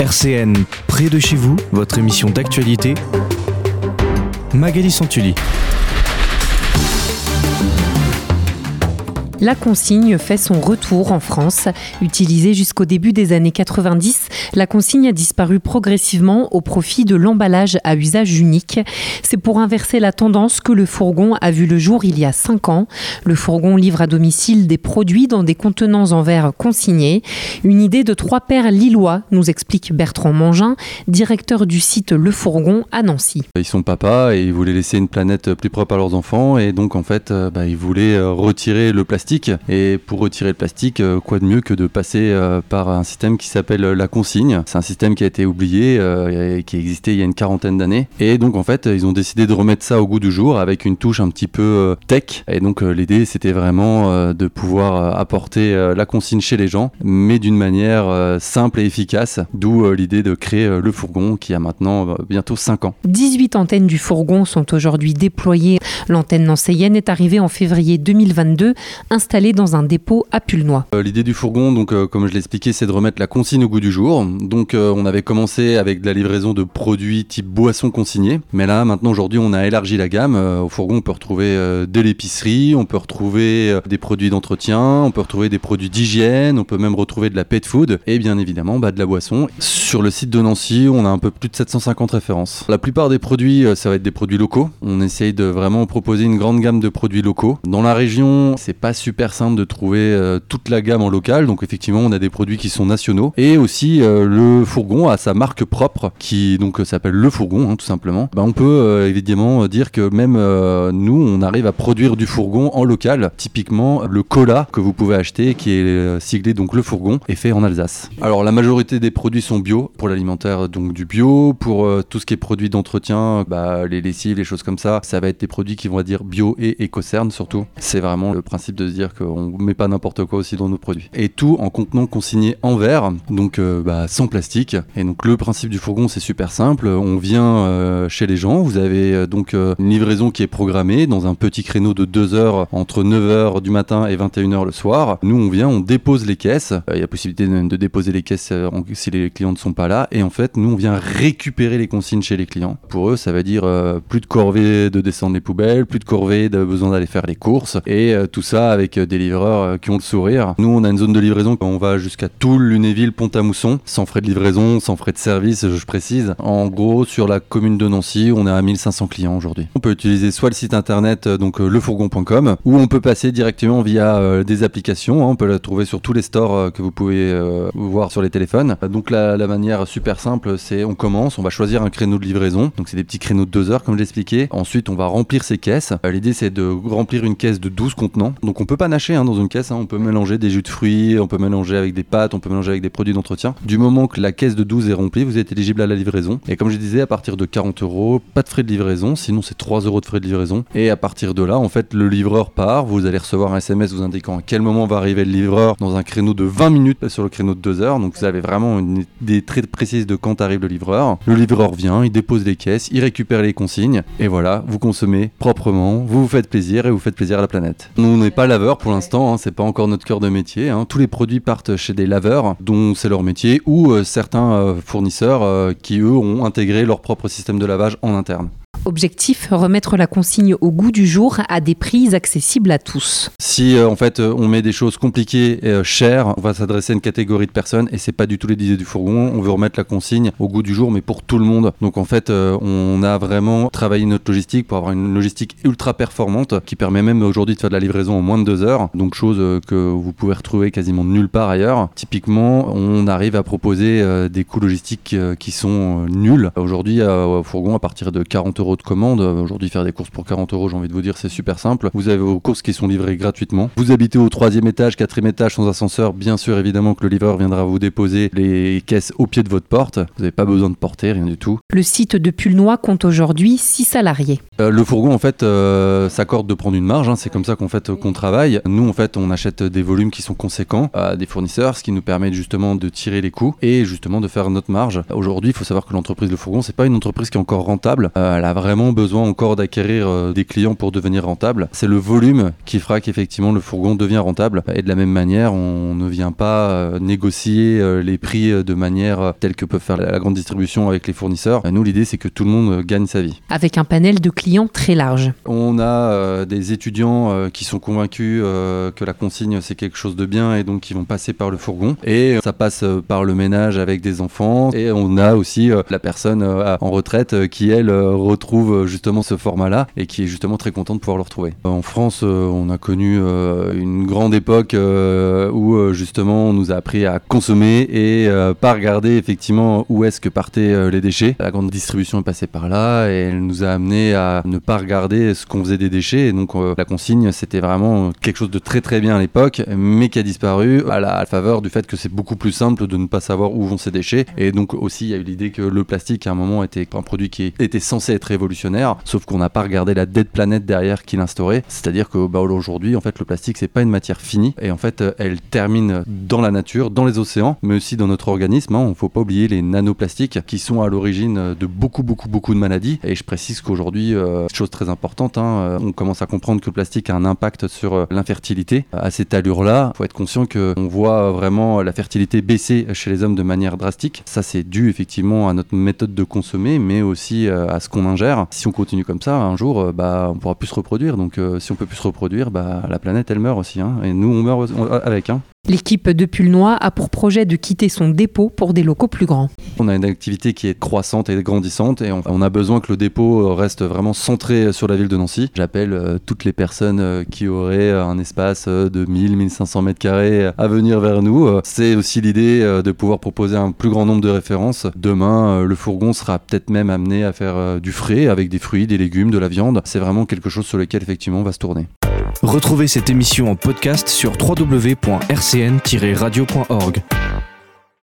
RCN, près de chez vous, votre émission d'actualité. Magali Santulli. La consigne fait son retour en France. Utilisée jusqu'au début des années 90, la consigne a disparu progressivement au profit de l'emballage à usage unique. C'est pour inverser la tendance que le fourgon a vu le jour il y a 5 ans. Le fourgon livre à domicile des produits dans des contenants en verre consignés. Une idée de 3 pères lillois, nous explique Bertrand Mangin, directeur du site Le Fourgon à Nancy. Ils sont papas et ils voulaient laisser une planète plus propre à leurs enfants et donc en fait ils voulaient retirer le plastique. Et pour retirer le plastique, quoi de mieux que de passer par un système qui s'appelle la consigne. C'est un système qui a été oublié et qui existait il y a une 40aine d'années. Et donc en fait, ils ont décidé de remettre ça au goût du jour avec une touche un petit peu tech. Et donc l'idée, c'était vraiment de pouvoir apporter la consigne chez les gens, mais d'une manière simple et efficace. D'où l'idée de créer le fourgon qui a maintenant bientôt 5 ans. 18 antennes du fourgon sont aujourd'hui déployées. L'antenne nancéienne est arrivée en février 2022, installée dans un dépôt à Pulnoy. L'idée du fourgon, donc, comme je l'ai expliqué, c'est de remettre la consigne au goût du jour. Donc on avait commencé avec de la livraison de produits type boissons consignées. Mais là, maintenant, aujourd'hui, on a élargi la gamme. Au fourgon, on peut retrouver de l'épicerie, on peut retrouver des produits d'entretien, on peut retrouver des produits d'hygiène, on peut même retrouver de la pet food et bien évidemment de la boisson. Sur le site de Nancy, on a un peu plus de 750 références. La plupart des produits, ça va être des produits locaux. On essaye de vraiment proposer une grande gamme de produits locaux. Dans la région, c'est pas super simple de trouver toute la gamme en local, donc effectivement on a des produits qui sont nationaux et aussi le fourgon a sa marque propre qui donc s'appelle Le Fourgon tout simplement. On peut évidemment dire que même nous on arrive à produire du fourgon en local, typiquement le cola que vous pouvez acheter qui est siglé donc Le Fourgon est fait en Alsace. Alors la majorité des produits sont bio, pour l'alimentaire donc du bio, pour tout ce qui est produits d'entretien, les lessives, les choses comme ça va être des produits qui vont dire bio et écocerne surtout. C'est vraiment le principe de se dire qu'on met pas n'importe quoi aussi dans nos produits. Et tout en contenant consigné en verre, donc sans plastique. Et donc le principe du fourgon c'est super simple, on vient chez les gens, vous avez donc une livraison qui est programmée dans un petit créneau de 2 heures entre 9h du matin et 21h le soir. Nous on vient, on dépose les caisses, il y a possibilité de déposer les caisses si les clients ne sont pas là, et en fait nous on vient récupérer les consignes chez les clients. Pour eux ça veut dire plus de corvée de descendre les poubelles, plus de corvée de besoin d'aller faire les courses, et tout ça avec des livreurs qui ont le sourire. Nous on a une zone de livraison, on va jusqu'à Toul, Lunéville, Pont-à-Mousson, sans frais de livraison, sans frais de service, je précise. En gros sur la commune de Nancy, on est à 1500 clients aujourd'hui. On peut utiliser soit le site internet donc lefourgon.com, ou on peut passer directement via des applications, on peut la trouver sur tous les stores que vous pouvez voir sur les téléphones. Donc la manière super simple, c'est on commence, on va choisir un créneau de livraison, donc c'est des petits créneaux de 2 heures comme je l'ai expliqué. Ensuite on va remplir ces caisses. L'idée c'est de remplir une caisse de 12 contenants, donc on peut pas nacher dans une caisse, on peut mélanger des jus de fruits, on peut mélanger avec des pâtes, on peut mélanger avec des produits d'entretien. Du moment que la caisse de 12 est remplie, vous êtes éligible à la livraison. Et comme je disais, à partir de 40€, pas de frais de livraison, sinon c'est 3€ de frais de livraison. Et à partir de là, en fait, le livreur part, vous allez recevoir un SMS vous indiquant à quel moment va arriver le livreur dans un créneau de 20 minutes sur le créneau de 2 heures. Donc vous avez vraiment une idée très précise de quand arrive le livreur. Le livreur vient, il dépose les caisses, il récupère les consignes, et voilà, vous consommez proprement, vous vous faites plaisir et vous faites plaisir à la planète. Nous, on n'est pas laveur pour l'instant, c'est pas encore notre cœur de métier. Tous les produits partent chez des laveurs dont c'est leur métier, ou certains fournisseurs qui eux ont intégré leur propre système de lavage en interne. Objectif, remettre la consigne au goût du jour à des prix accessibles à tous. Si en fait on met des choses compliquées et chères, on va s'adresser à une catégorie de personnes et c'est pas du tout l'idée du fourgon. On veut remettre la consigne au goût du jour mais pour tout le monde. Donc en fait on a vraiment travaillé notre logistique pour avoir une logistique ultra performante qui permet même aujourd'hui de faire de la livraison en moins de 2 heures. Donc chose que vous pouvez retrouver quasiment nulle part ailleurs. Typiquement on arrive à proposer des coûts logistiques qui sont nuls. Aujourd'hui au fourgon à partir de 40€ de commande. Aujourd'hui, faire des courses pour 40€, j'ai envie de vous dire, c'est super simple. Vous avez vos courses qui sont livrées gratuitement. Vous habitez au 3e étage, 4e étage sans ascenseur. Bien sûr, évidemment que le livreur viendra vous déposer les caisses au pied de votre porte. Vous n'avez pas besoin de porter, rien du tout. Le site de Pulnoy compte aujourd'hui 6 salariés. Le fourgon, en fait, s'accorde de prendre une marge. C'est comme ça qu'on travaille. Nous, en fait, on achète des volumes qui sont conséquents à des fournisseurs, ce qui nous permet justement de tirer les coûts et justement de faire notre marge. Aujourd'hui, il faut savoir que l'entreprise Le Fourgon, c'est pas une entreprise qui est encore rentable. Elle a vraiment besoin encore d'acquérir des clients pour devenir rentable. C'est le volume qui fera qu'effectivement le fourgon devient rentable. Et de la même manière, on ne vient pas négocier les prix de manière telle que peut faire la grande distribution avec les fournisseurs. Nous, l'idée, c'est que tout le monde gagne sa vie. Avec un panel de clients très large. On a des étudiants qui sont convaincus que la consigne, c'est quelque chose de bien et donc qui vont passer par le fourgon. Et ça passe par le ménage avec des enfants. Et on a aussi la personne en retraite qui, elle, retrouve justement ce format-là et qui est justement très contente de pouvoir le retrouver. En France, on a connu une grande époque où justement on nous a appris à consommer et pas regarder effectivement où est-ce que partaient les déchets. La grande distribution est passée par là et elle nous a amené à ne pas regarder ce qu'on faisait des déchets. Et donc la consigne, c'était vraiment quelque chose de très très bien à l'époque, mais qui a disparu à la faveur du fait que c'est beaucoup plus simple de ne pas savoir où vont ces déchets. Et donc aussi, il y a eu l'idée que le plastique, à un moment, était un produit qui était censé être révolutionnaire, sauf qu'on n'a pas regardé la dead planet derrière qui l'instaurait. C'est-à-dire que aujourd'hui, en fait, le plastique, c'est pas une matière finie. Et en fait, elle termine dans la nature, dans les océans, mais aussi dans notre organisme. Il ne faut pas oublier les nanoplastiques qui sont à l'origine de beaucoup de maladies. Et je précise qu'aujourd'hui, chose très importante, on commence à comprendre que le plastique a un impact sur l'infertilité. À cette allure-là, il faut être conscient qu'on voit vraiment la fertilité baisser chez les hommes de manière drastique. Ça, c'est dû effectivement à notre méthode de consommer, mais aussi à ce qu'on ingère. Si on continue comme ça, un jour, on ne pourra plus se reproduire. Donc, si on ne peut plus se reproduire, la planète, elle meurt aussi. Et nous, on meurt avec. L'équipe de Pulnoy a pour projet de quitter son dépôt pour des locaux plus grands. On a une activité qui est croissante et grandissante et on a besoin que le dépôt reste vraiment centré sur la ville de Nancy. J'appelle toutes les personnes qui auraient un espace de 1000-1500 mètres carrés à venir vers nous. C'est aussi l'idée de pouvoir proposer un plus grand nombre de références. Demain, le fourgon sera peut-être même amené à faire du frais avec des fruits, des légumes, de la viande. C'est vraiment quelque chose sur lequel effectivement on va se tourner. Retrouvez cette émission en podcast sur www.rcn-radio.org.